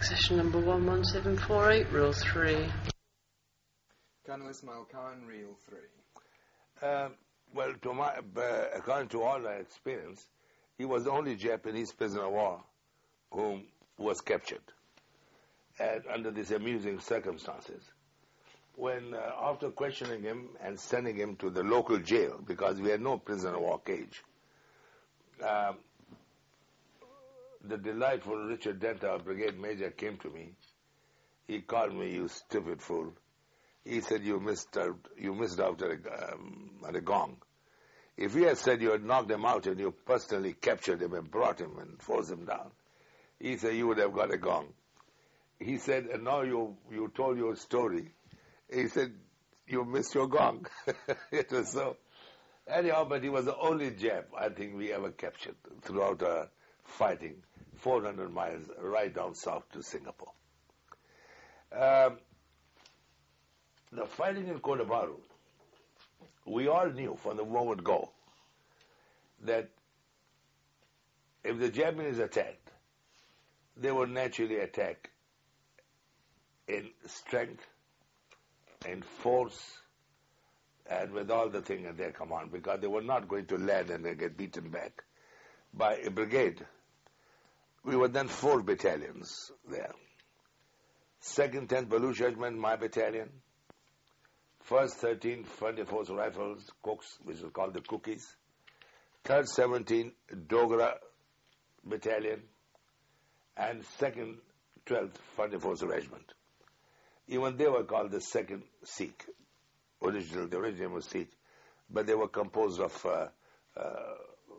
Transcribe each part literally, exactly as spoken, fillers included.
Position number one one seven four eight, reel three. Colonel Ismail Khan, reel three. Uh, well, to my, uh, according to all my experience, he was the only Japanese prisoner of war whom was captured, and under these amusing circumstances. When, uh, after questioning him and sending him to the local jail, because we had no prisoner of war cage, uh, the delightful Richard Dent, our brigade major, came to me. He called me, "You stupid fool." He said, you missed out, you missed out at a, um, at a gong. If you had said you had knocked him out and you personally captured him and brought him and forced him down, he said, you would have got a gong. He said, and now you, you told your story. He said, you missed your gong. It was so. Anyhow, but he was the only Jap I think we ever captured throughout our fighting, four hundred miles right down south to Singapore. Um, the fighting in Kodabaru, we all knew from the moment go that if the Japanese attacked, they would naturally attack in strength, in force, and with all the thing at their command, because they were not going to land and they get beaten back by a brigade. We were then four battalions there. second, tenth Baluch Regiment, my battalion. first, thirteenth Frontier Force Rifles, Cooks, which is called the Cookies. third, seventeenth Dogra Battalion. And second, twelfth Frontier Force Regiment. Even they were called the second Sikh. Original, the original was Sikh. But they were composed of uh, uh,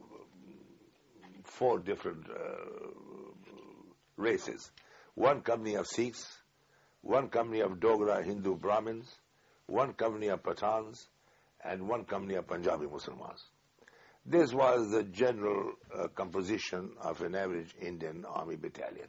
four different uh, races. One company of Sikhs, one company of Dogra Hindu Brahmins, one company of Pathans, and one company of Punjabi Muslims. This was the general uh, composition of an average Indian army battalion.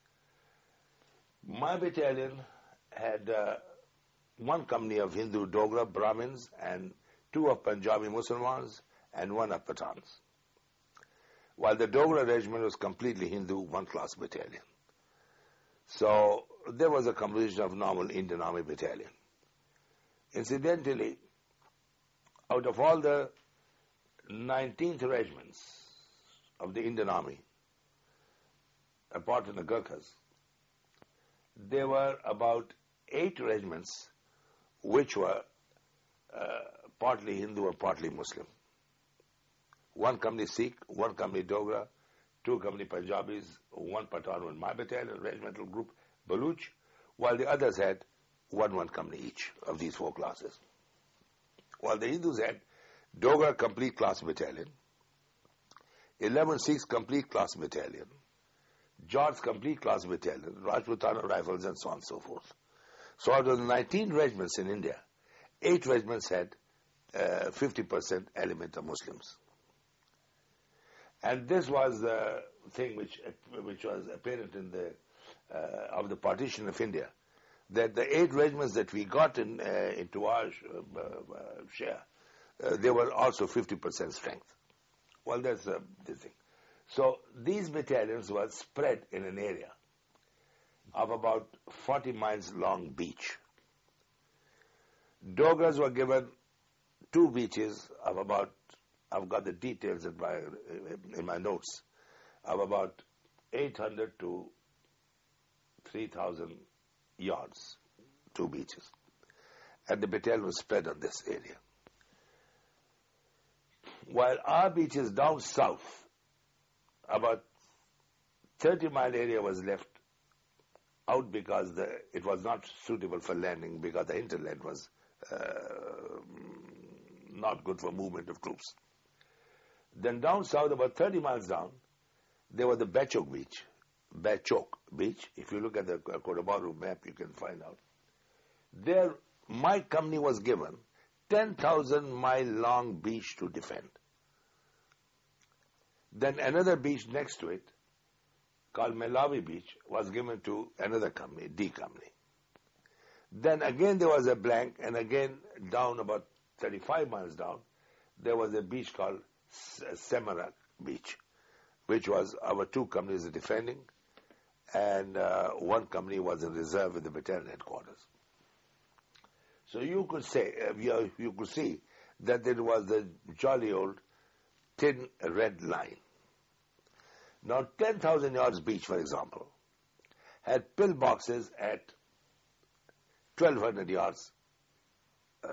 My battalion had uh, one company of Hindu Dogra Brahmins and two of Punjabi Muslims and one of Pathans. While the Dogra regiment was completely Hindu, one-class battalion. So there was a composition of normal Indian Army battalion. Incidentally, out of all the nineteenth regiments of the Indian Army, apart from the Gurkhas, there were about eight regiments which were uh, partly Hindu or partly Muslim. One company Sikh, one company Dogra, two company Punjabis, one Pathan, one my battalion, regimental group, Baluch, while the others had one one company each of these four classes. While the Hindus had Dogra complete class battalion, eleven Sikhs complete class battalion, Jats complete class battalion, Rajputana rifles, and so on and so forth. So out of the nineteen regiments in India, eight regiments had uh, fifty percent element of Muslims. And this was the thing which which was apparent in the uh, of the partition of India, that the eight regiments that we got in uh, into our uh, uh, share, uh, they were also fifty percent strength. Well, that's uh, the thing. So these battalions were spread in an area of about forty miles long beach. Dogras were given two beaches of about, I've got the details in my, in my notes, of about eight hundred to three thousand yards, two beaches. And the battalion was spread on this area. While our beaches down south, about thirty mile area was left out because the, it was not suitable for landing, because the hinterland was uh, not good for movement of troops. Then down south, about thirty miles down, there was the Bachok Beach. Bachok Beach. If you look at the Kodabaru map, you can find out. There, my company was given ten thousand mile long beach to defend. Then another beach next to it, called Melawi Beach, was given to another company, D Company. Then again there was a blank, and again down about thirty-five miles down, there was a beach called Semarak Beach, which was our two companies defending, and uh, one company was in reserve with the battalion headquarters. So you could say, uh, you, you could see that there was the jolly old thin red line. Now, ten thousand yards beach, for example, had pillboxes at twelve hundred yards, uh,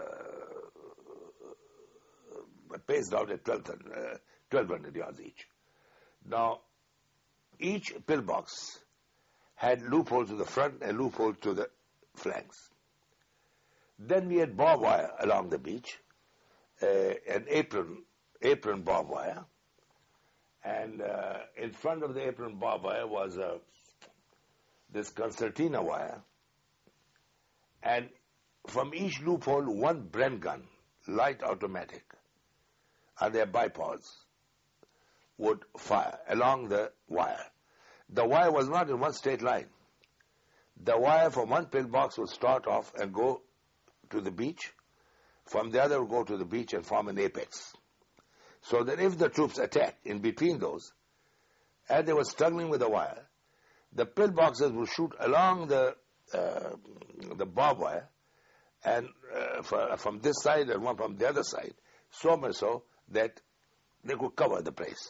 paced out at twelve hundred yards each. Now, each pillbox had loopholes to the front and loopholes to the flanks. Then we had barbed wire along the beach, uh, an apron, apron barbed wire, and uh, in front of the apron barbed wire was uh, this concertina wire, and from each loophole one Bren gun, light automatic, and their bipods would fire along the wire. The wire was not in one straight line. The wire from one pillbox would start off and go to the beach. From the other would go to the beach and form an apex. So that if the troops attacked in between those, as they were struggling with the wire, the pillboxes would shoot along the uh, the barbed wire, and uh, for, from this side and one from the other side, so much so that they could cover the place.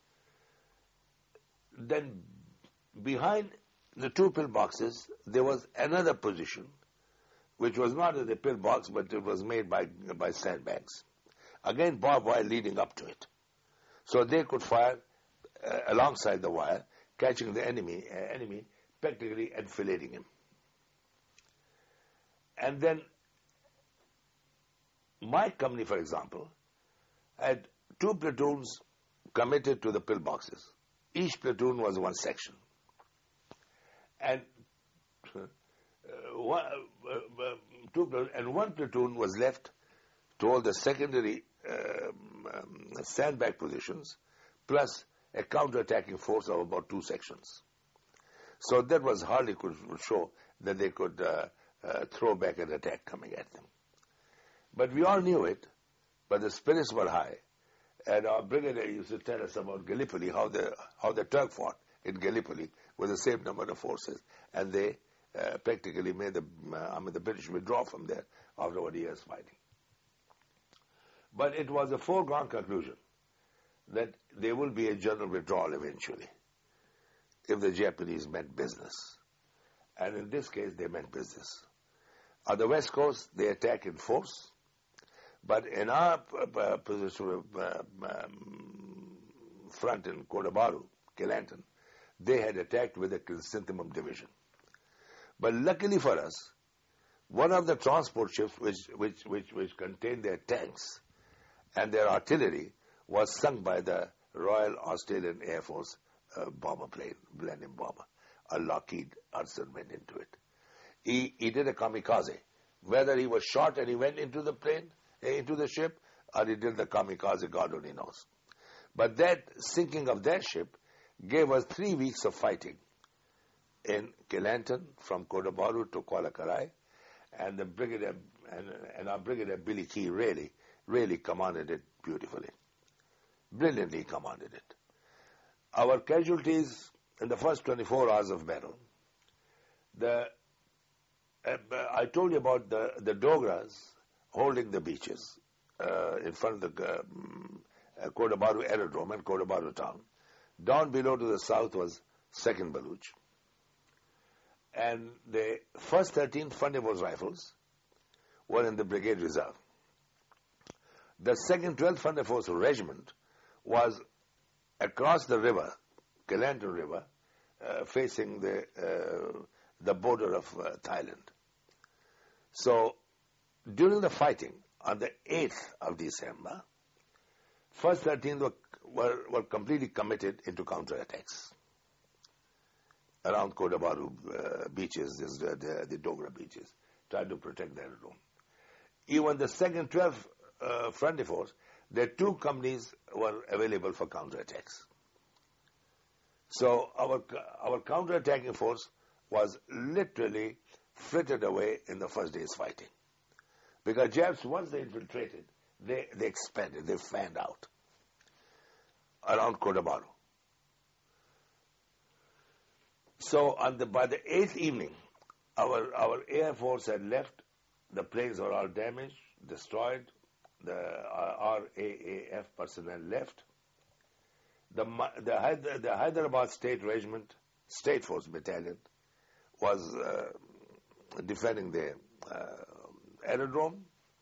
Then behind the two pillboxes, there was another position, which was not in the pillbox, but it was made by by sandbags. Again, barbed wire leading up to it. So they could fire uh, alongside the wire, catching the enemy, uh, enemy practically enfilading him. And then my company, for example, had two platoons committed to the pillboxes. Each platoon was one section. And uh, one, uh, uh, two platoon, and one platoon was left to hold the secondary um, um, sandbag positions, plus a counter-attacking force of about two sections. So that was hardly could show that they could uh, uh, throw back an attack coming at them. But we all knew it, but the spirits were high. And our brigadier used to tell us about Gallipoli, how the how the Turk fought in Gallipoli with the same number of forces, and they uh, practically made the uh, I mean the British withdraw from there after about a year's fighting. But it was a foregone conclusion that there will be a general withdrawal eventually if the Japanese meant business. And in this case, they meant business. On the west coast, they attack in force. But in our uh, position uh, um, front in Kodabaru, Kelantan, they had attacked with a chrysanthemum division. But luckily for us, one of the transport ships which, which, which, which contained their tanks and their artillery was sunk by the Royal Australian Air Force uh, bomber plane, Millennium bomber. A Lockheed Hudson went into it. He, he did a kamikaze. Whether he was shot and he went into the plane, into the ship, or he did the kamikaze, God only knows. But that sinking of that ship gave us three weeks of fighting in Kelantan, from Kodabaru to Kuala Karai, and the brigadier and, and our brigadier Billy Key really, really commanded it beautifully, brilliantly commanded it. Our casualties in the first twenty-four hours of battle, the uh, I told you about the the Dogras holding the beaches uh, in front of the um, uh, Kodabaru aerodrome and Kodabaru town. Down below to the south was second Baluch. And the first thirteen Thunderbolts rifles were in the brigade reserve. The second twelfth Thunderbolts regiment was across the river, Kelantan River, uh, facing the uh, the border of uh, Thailand. So during the fighting on the eighth of December, first thirteen were, were, were completely committed into counterattacks around Kodabaru uh, beaches, this, uh, the, the Dogra beaches, tried to protect their aerodrome. Even the second twelfth uh, Frontier Force, their two companies were available for counterattacks. So our our counterattacking force was literally frittered away in the first day's fighting. Because Japs, once they infiltrated, they, they expanded, they fanned out around Kodabaru. So on the, by the eighth evening, our, our Air Force had left. The planes were all damaged, destroyed. The uh, R A A F personnel left. The, the, Hyder, the Hyderabad State Regiment, State Force Battalion, was uh, defending the uh, aerodrome.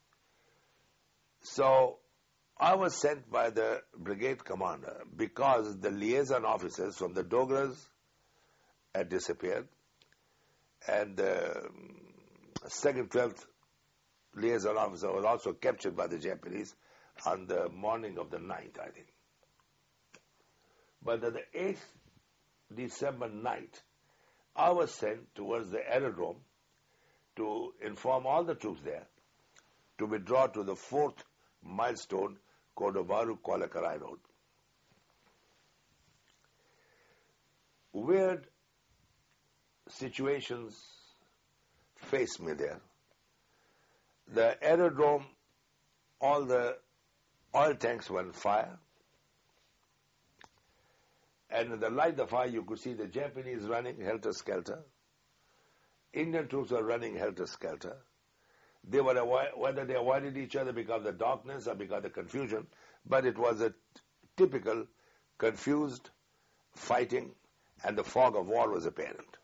So I was sent by the brigade commander because the liaison officers from the Dogras had disappeared, and the second twelfth liaison officer was also captured by the Japanese on the morning of the ninth, I think. But on the eighth December night, I was sent towards the aerodrome to inform all the troops there to withdraw to the fourth milestone, Kodobaru-Kolakarai Road. Weird situations faced me there. The aerodrome, all the oil tanks were on fire. And in the light of the fire, you could see the Japanese running helter-skelter. Indian troops were running helter-skelter. They were avo- whether they avoided each other because of the darkness or because of the confusion, but it was a t- typical confused fighting, and the fog of war was apparent.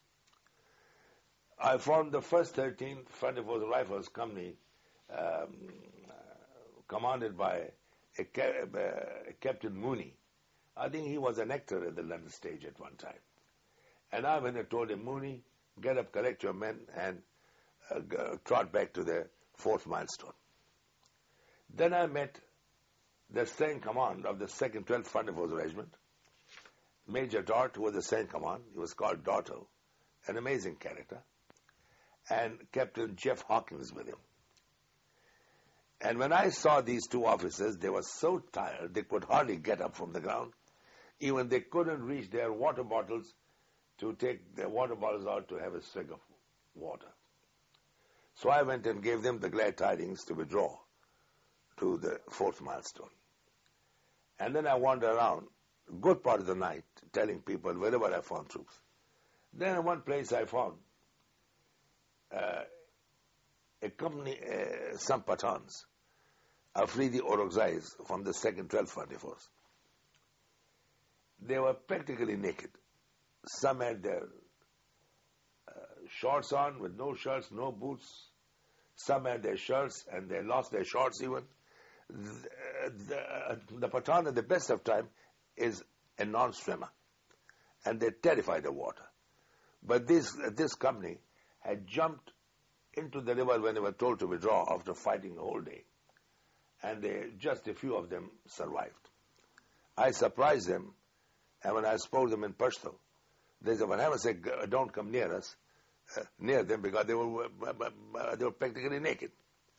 I formed the first thirteenth Thunderforce Rifles Company, um, uh, commanded by a, ca- uh, Captain Mooney. I think he was an actor at the London stage at one time. And I went and told him, Mooney, get up, collect your men, and uh, g- trot back to the fourth milestone. Then I met the second command of the second twelfth Thunderforce Regiment, Major Dart, who was the second command. He was called Dotto, an amazing character, and Captain Jeff Hawkins with him. And when I saw these two officers, they were so tired they could hardly get up from the ground. Even they couldn't reach their water bottles to take their water bottles out to have a swig of water. So I went and gave them the glad tidings to withdraw to the fourth milestone. And then I wandered around a good part of the night telling people wherever I found troops. Then in one place I found uh, a company, uh, some Pathans, Afridi Orakzais from the second twelfth Thunderforce. They were practically naked. Some had their uh, shorts on with no shirts, no boots. Some had their shirts and they lost their shorts even. The, the, the Pathan at the best of time is a non-swimmer, and they're terrified of water. But this, this company had jumped into the river when they were told to withdraw after fighting the whole day. And they, just a few of them survived. I surprised them, and when I spoke to them in Pashto, they said, "Well, heaven's sake, don't come near us, uh, near them, because they were uh, they were practically naked."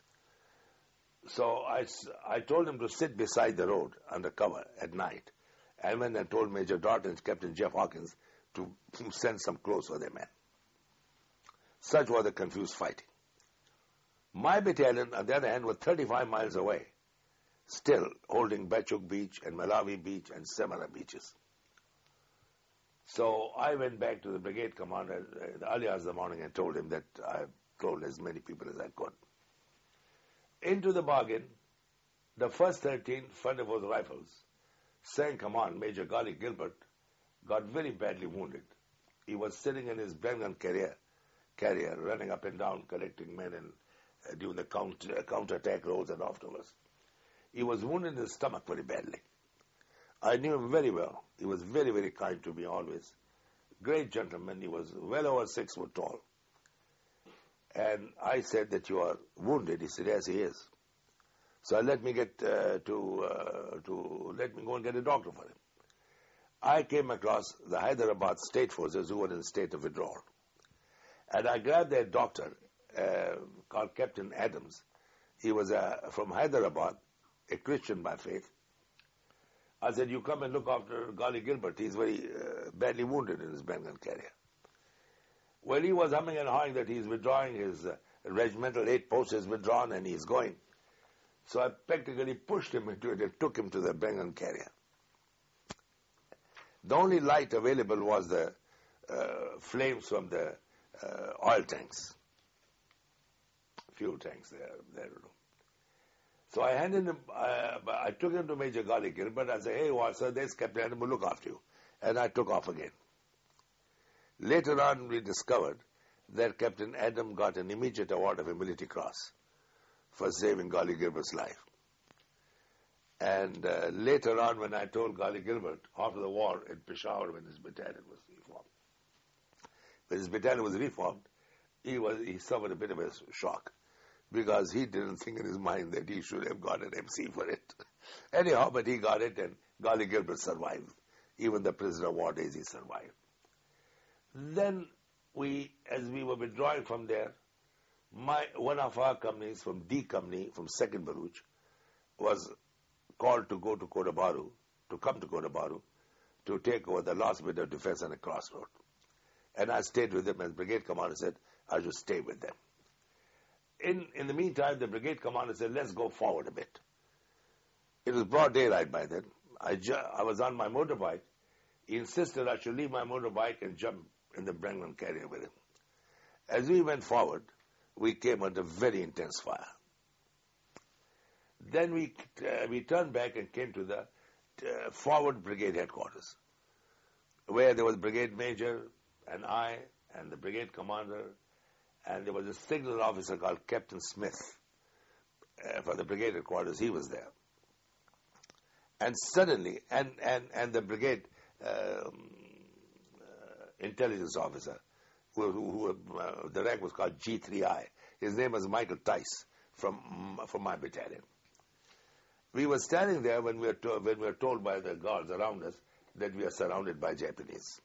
So I, I told them to sit beside the road under cover at night. And when I told Major Dart and Captain Jeff Hawkins to send some clothes for their men. Such was the confused fighting. My battalion, on the other hand, was thirty-five miles away, still holding Bachuk Beach and Malawi Beach and Semara beaches. So I went back to the brigade commander uh, the early hours of the morning and told him that I told as many people as I could. Into the bargain, the first thirteen Thunderforce Rifles, second command, Major Gali Gilbert, got very badly wounded. He was sitting in his Blenheim carrier, carrier, running up and down, collecting men and uh, during the counter, uh, counter-attack roles and afterwards. He was wounded in the stomach very badly. I knew him very well. He was very, very kind to me always. Great gentleman. He was well over six foot tall. And I said that you are wounded. He said, yes, he is. So let me get uh, to, uh, to, let me go and get a doctor for him. I came across the Hyderabad state forces who were in a state of withdrawal. And I grabbed their doctor, uh, called Captain Adams. He was uh, from Hyderabad, a Christian by faith. I said, you come and look after Gali Gilbert. He's very uh, badly wounded in his Bengal carrier. Well, he was humming and hawing that he's withdrawing, his uh, regimental eight post is withdrawn and he's going. So I practically pushed him into it and took him to the Bengal carrier. The only light available was the uh, flames from the uh, oil tanks, fuel tanks there. there. So I handed him, uh, I took him to Major Golly Gilbert. I said, hey, Watson, there's Captain Adam, will look after you. And I took off again. Later on, we discovered that Captain Adam got an immediate award of a Military Cross for saving Golly Gilbert's life. And uh, later on, when I told Golly Gilbert, after the war in Peshawar, when his battalion was reformed, when his battalion was reformed, he was he suffered a bit of a shock, because he didn't think in his mind that he should have got an M C for it. Anyhow, but he got it, and Golly Gilbert survived. Even the prisoner of war days, he survived. Then we, as we were withdrawing from there, my one of our companies from D Company, from second Baruch, was called to go to Kodabaru, to come to Kodabaru, to take over the last bit of defense on a crossroad. And I stayed with them, and the brigade commander said, I should stay with them. In, in the meantime, the brigade commander said, let's go forward a bit. It was broad daylight by then. I, ju- I was on my motorbike. He insisted I should leave my motorbike and jump in the Brennan carrier with him. As we went forward, we came under very intense fire. Then we uh, we turned back and came to the uh, forward brigade headquarters, where there was brigade major and I and the brigade commander, and there was a signal officer called Captain Smith uh, for the brigade headquarters. He was there. And suddenly, and, and, and the brigade um, uh, intelligence officer, who, who, who uh, the rank was called G three I. His name was Michael Tice from, from my battalion. We were standing there when we were, to, when we were told by the guards around us that we are surrounded by Japanese.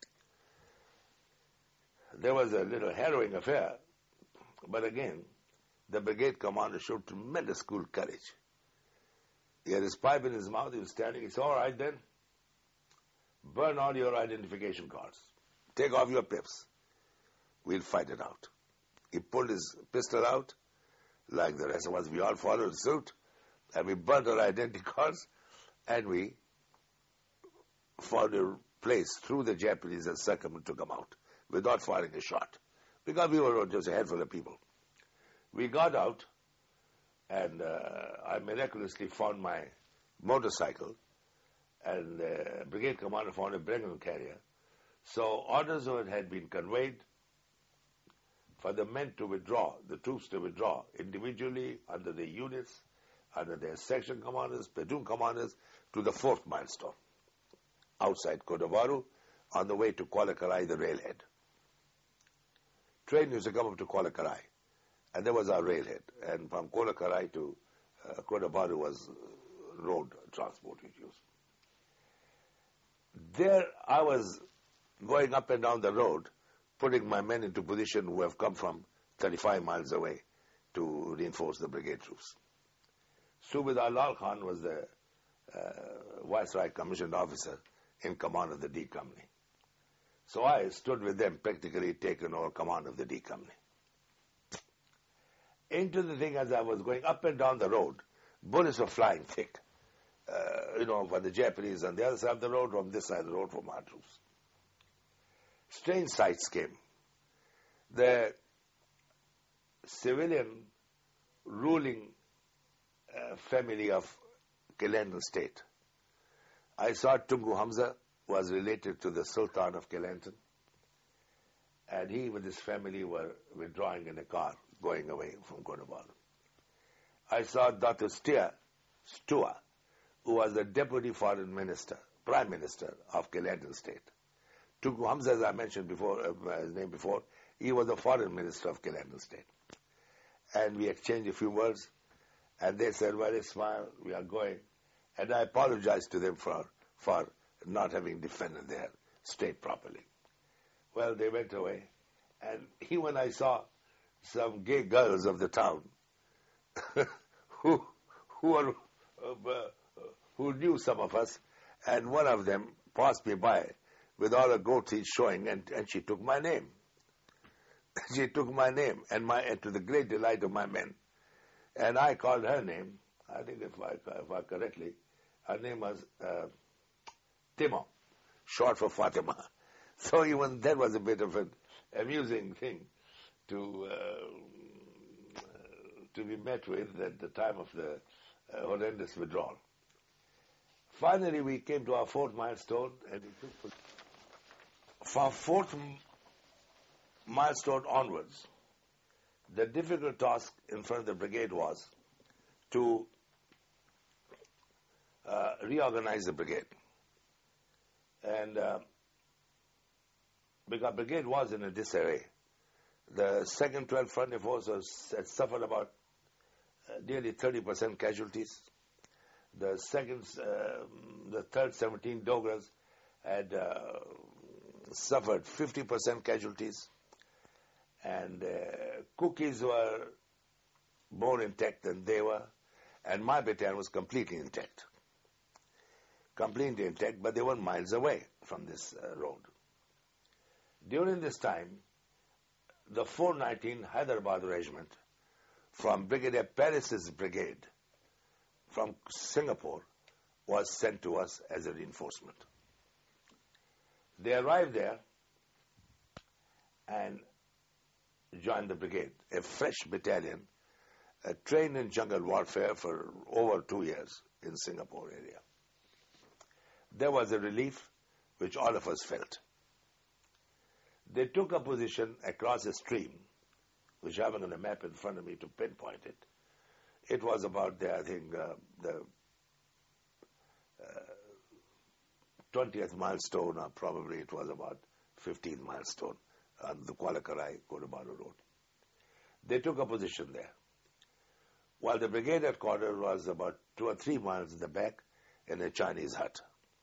There was a little harrowing affair, but again, the brigade commander showed tremendous cool courage. He had his pipe in his mouth, he was standing, he said, all right then, burn all your identification cards. Take off your pips. We'll fight it out. He pulled his pistol out, like the rest of us, we all followed suit, and we burnt our identity cards, and we found a place through the Japanese and circumvented took them out, without firing a shot, because we were just a handful of people. We got out, and uh, I miraculously found my motorcycle, and the brigade commander found a Brennan carrier. So orders had been conveyed for the men to withdraw, the troops to withdraw individually under their units, under their section commanders, platoon commanders, to the fourth milestone, outside Kodabaru, on the way to Kuala Karai, the railhead. Train used to come up to Kuala Karai, and there was our railhead. And from Kuala Karai to uh, Kodabaru was road transport we used. There I was going up and down the road, putting my men into position who have come from thirty-five miles away to reinforce the brigade troops. Subedar Lal Khan was the uh, Viceroy commissioned officer in command of the D Company. So I stood with them, practically taking over command of the D Company. Into the thing, as I was going up and down the road, bullets were flying thick. Uh, you know, for the Japanese on the other side of the road, from this side of the road from our troops. Strange sights came. The civilian ruling uh, family of Kelantan state. I saw Tunku Hamza was related to the Sultan of Kelantan, and he with his family were withdrawing in a car, going away from Kodabaru. I saw Doctor Stua, Stua, who was the deputy foreign minister, prime minister of Kelantan state. Tunku Hamza, as I mentioned before, uh, his name before, he was the foreign minister of Kelantan state. And we exchanged a few words, and they said, well, Ismail, we are going. And I apologized to them for, for not having defended their state properly. Well, they went away, and he, when I saw some gay girls of the town who who were, uh, uh, who knew some of us, and one of them passed me by with all her gold teeth showing, and, and she took my name. She took my name, and my and to the great delight of my men. And I called her name. I think if I, if I correctly, her name was uh, Timo, short for Fatima. So even that was a bit of an amusing thing to uh, to be met with at the time of the uh, horrendous withdrawal. Finally, we came to our fourth milestone, and we took from fourth milestone onwards, the difficult task in front of the brigade was to uh, reorganize the brigade. And uh, because brigade was in a disarray. The second twelfth Frontier Force was, had suffered about uh, nearly thirty percent casualties. The second, uh, the third seventeen Dogras had uh, suffered fifty percent casualties. And uh, cookies were more intact than they were. And my battalion was completely intact. Completely intact, but they were miles away from this uh, road. During this time, the four nineteen Hyderabad Regiment from Brigadier Paris's brigade from Singapore was sent to us as a reinforcement. They arrived there and joined the brigade, a fresh battalion, uh, trained in jungle warfare for over two years in Singapore area. There was a relief which all of us felt. They took a position across a stream, which I haven't on a map in front of me to pinpoint it. It was about the, I think, uh, the uh, twentieth milestone, or probably it was about fifteenth milestone on the Kuala Karai, Kodabadu Road. They took a position there. While the brigade headquarters was about two or three miles in the back in a Chinese hut.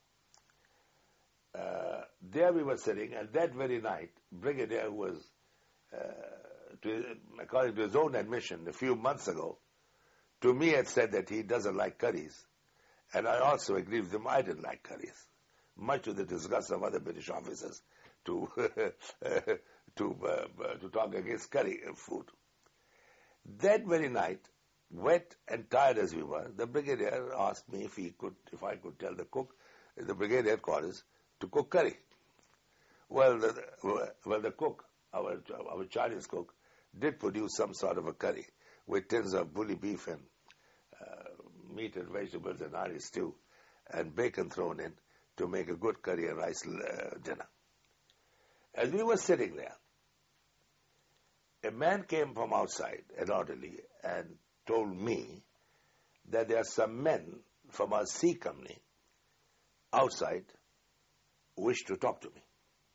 Uh, there we were sitting, and that very night, Brigadier, who was, uh, to, according to his own admission a few months ago, to me had said that he doesn't like curries. And I also agreed with him, I didn't like curries, much to the disgust of other British officers to to uh, to talk against curry food. That very night, wet and tired as we were, the Brigadier asked me if he could, if I could tell the cook, the brigade headquarters, to cook curry. Well, the, well, the cook, our our Chinese cook, did produce some sort of a curry with tins of bully beef and uh, meat and vegetables and Irish stew and bacon thrown in to make a good curry and rice uh, dinner. As we were sitting there, a man came from outside, an orderly, and told me that there are some men from our C company outside who wish to talk to me.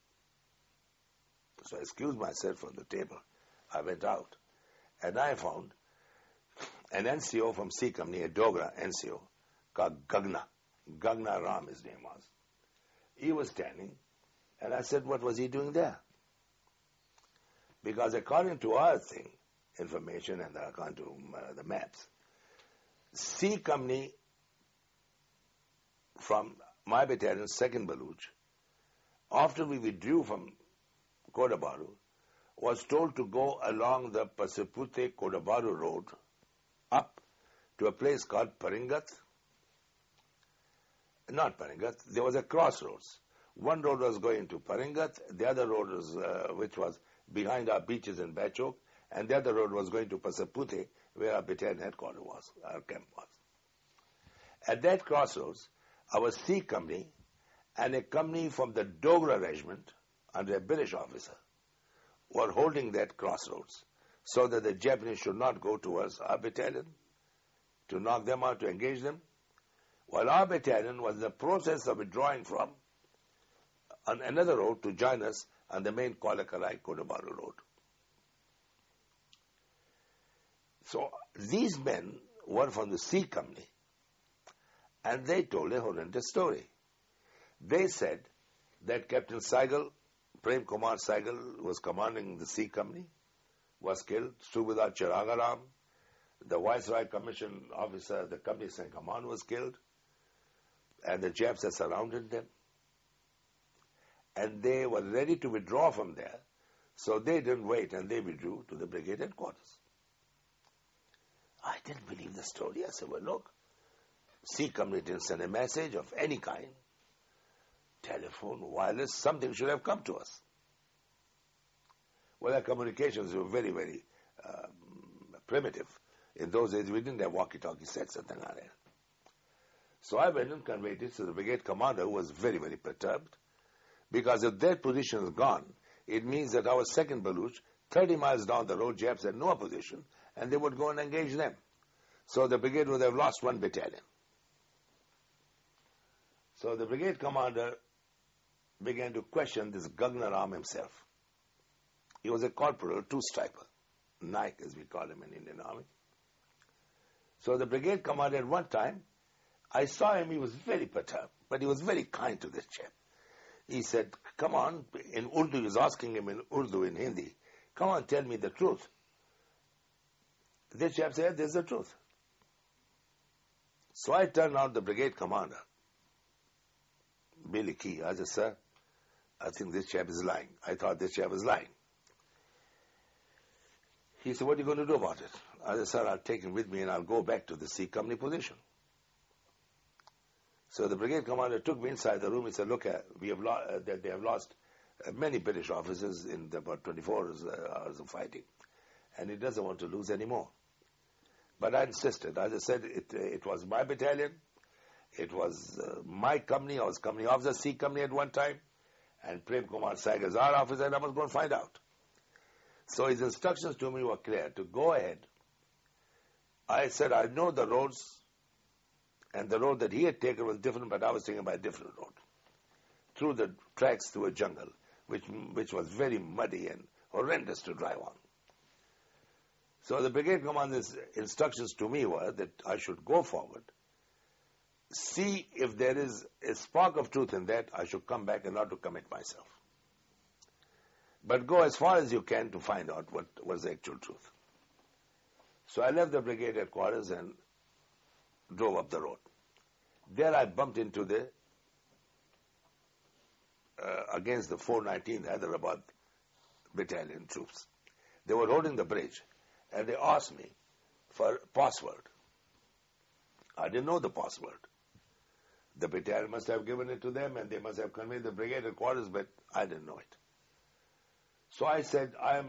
So I excused myself from the table. I went out, and I found an N C O from C company, a Dogra N C O, called Gagna. Gagna Ram, his name was. He was standing, and I said, what was he doing there? Because according to our thing, information and according to uh, the maps, C company from my battalion, second Baluch, after we withdrew from Kodabadu, was told to go along the Pasipute-Kodabadu road up to a place called Paringat. Not Paringat, there was a crossroads. One road was going to Paringat, the other road was, uh, which was behind our beaches in Bachok, and the other road was going to Pasipute, where our battalion headquarters was, our camp was. At that crossroads, our C company and a company from the Dogra regiment under a British officer were holding that crossroads so that the Japanese should not go towards our battalion to knock them out, to engage them, while our battalion was in the process of withdrawing from on another road to join us on the main Kuala Karai Kodabadu road. So these men were from the C company, and they told a horrendous story. They said that Captain Saigal, Prem Kumar Saigal, was commanding the C company, was killed. Subedar Chiragaram, the Viceroy Commission officer, the company's in command, was killed, and the Japs had surrounded them. And they were ready to withdraw from there, so they didn't wait, and they withdrew to the brigade headquarters. I didn't believe the story. I said, well, look, C company didn't send a message of any kind. telephone, wireless, something should have come to us. Well, our communications were very, very um, primitive. In those days, we didn't have walkie-talkie sets and things like that. So I went and conveyed it to the brigade commander, who was very, very perturbed, because if their position is gone, it means that our second Baluch, thirty miles down the road, Japs had no opposition, and they would go and engage them. So the brigade would have lost one battalion. So the brigade commander began to question this Gagnar Ram himself. He was a corporal, two-striper, Naik as we call him in Indian Army. So the brigade commander at one time, I saw him, he was very perturbed, but he was very kind to this chap. He said, come on, in Urdu, he was asking him in Urdu, in Hindi, come on, tell me the truth. This chap said, this is the truth. So I turned out the brigade commander, Billy Key. I said, sir, I think this chap is lying. I thought this chap was lying. He said, what are you going to do about it? I said, sir, I'll take him with me and I'll go back to the C Company position. So the brigade commander took me inside the room. He said, look, uh, we have lo- uh, they, they have lost uh, many British officers in the, about twenty-four hours, uh, hours of fighting. And he doesn't want to lose any more. But I insisted. I just said, it, uh, it was my battalion. It was uh, my company. I was company officer, C Company at one time. And Prem Kumar Saigal is our officer, and I must go and find out. So his instructions to me were clear, to go ahead. I said, I know the roads, and the road that he had taken was different, but I was taking by a different road. Through the tracks through a jungle, which, which was very muddy and horrendous to drive on. So the brigade commander's instructions to me were that I should go forward, see if there is a spark of truth in that, I should come back and not to commit myself. But go as far as you can to find out what was the actual truth. So I left the brigade headquarters and drove up the road. There I bumped into the, uh, against the four nineteenth Hyderabad battalion troops. They were holding the bridge, and they asked me for password. I didn't know the password. The battalion must have given it to them, and they must have conveyed the brigade headquarters, but I didn't know it. So I said, I'm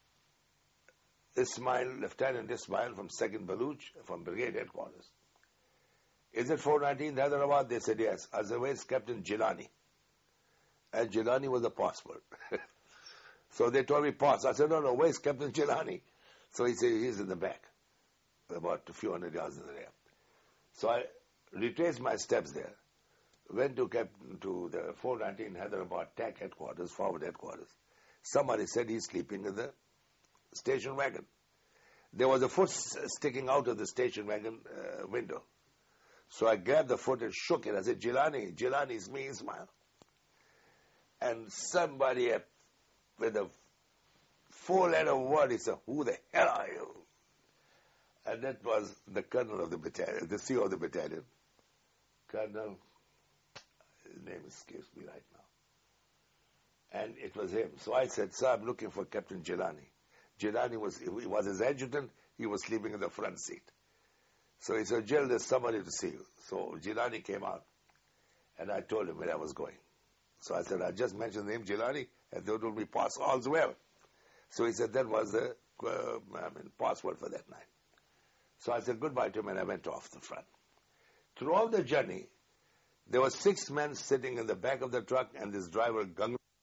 Ismail, Lieutenant Ismail from second Baluch, from brigade headquarters. Is it four nineteenth Hyderabad? They said, yes. Otherwise, Captain Jilani. And Jilani was the password. So they told me, pass. I said, no, no, where's Captain Jilani? So he said, he's in the back, about a few hundred yards in the rear. So I retraced my steps there, went to Captain, to the four nineteenth Hyderabad T A C headquarters, forward headquarters. Somebody said he's sleeping in the station wagon. There was a foot sticking out of the station wagon uh, window. So I grabbed the foot and shook it. I said, Jilani, Jilani, it's me, Ismail. And somebody with a four-letter word, he said, who the hell are you? And that was the colonel of the battalion, the C E O of the battalion. Colonel, his name escapes me right now. And it was him. So I said, sir, I'm looking for Captain Jilani. Jilani was, he was his adjutant, he was sleeping in the front seat. So he said, Jill, there's somebody to see you. So Jilani came out, and I told him where I was going. So I said, I just mentioned the name Jilani, and they told me, pass, all's well. So he said, that was the uh, I mean, password for that night. So I said goodbye to him, and I went off the front. Throughout the journey, there were six men sitting in the back of the truck, and this driver, Gangna